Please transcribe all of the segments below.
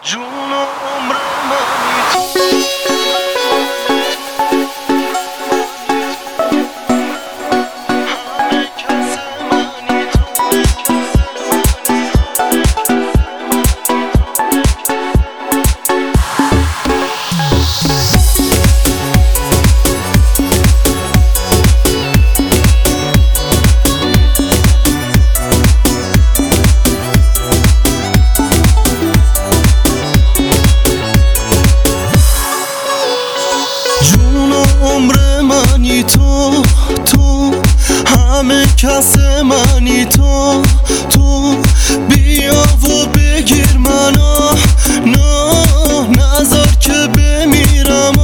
جون و عمر منی تو، همه کس منی تو. عمر منی تو، همه کس منی تو. بیا و بگیر منو، نذار که بمیرم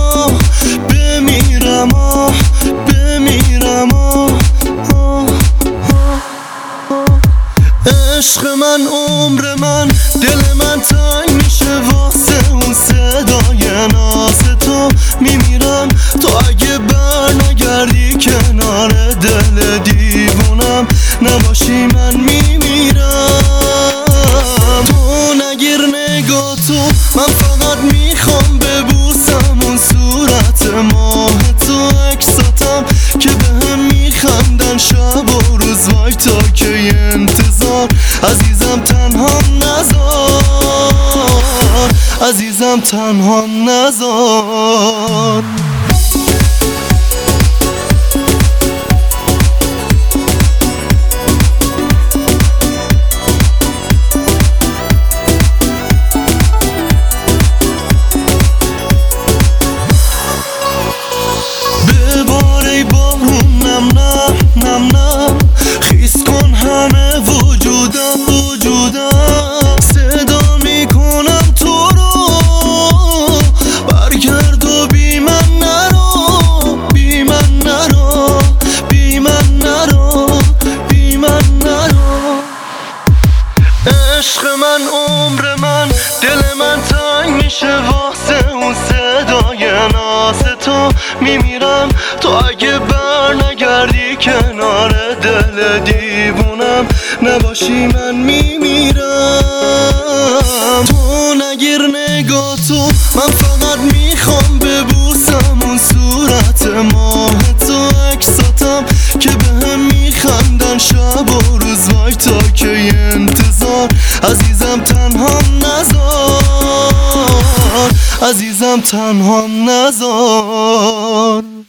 عشق من، عمر من، دل من تنگ میشه واسه اون صدای ناز تو. میمیرم تو اگه بر نگردی کنار دل دیوونم نباشی، من میمیرم. تو نگیر نگاه تو، من فقط میخوام ببوسم اون صورت ماه تو. عکساتم که بهم میخندن شب و روز، وای تا که انتظار. عزیزم تنها نذار، عزیزم تنها نذار. بباره بارون نم خیس کن همه وجودم. صدا میکنم تو رو، برگرد و بی من نرو. عشق من، عمر من، دل من تنگ میشه واسه اون صدای ناز تو. میمیرم تو اگه بر نگردی کنار دل دیوونم نباشی، من میمیرم. تو نگیر نگاه تو، من فقط میخوام ببوسم اون صورت ماه تو. عکساتم که بهم میخندن شب و روز، وای تا که انتظار. عزیزم تنها نذار، عزیزم تنها نذار.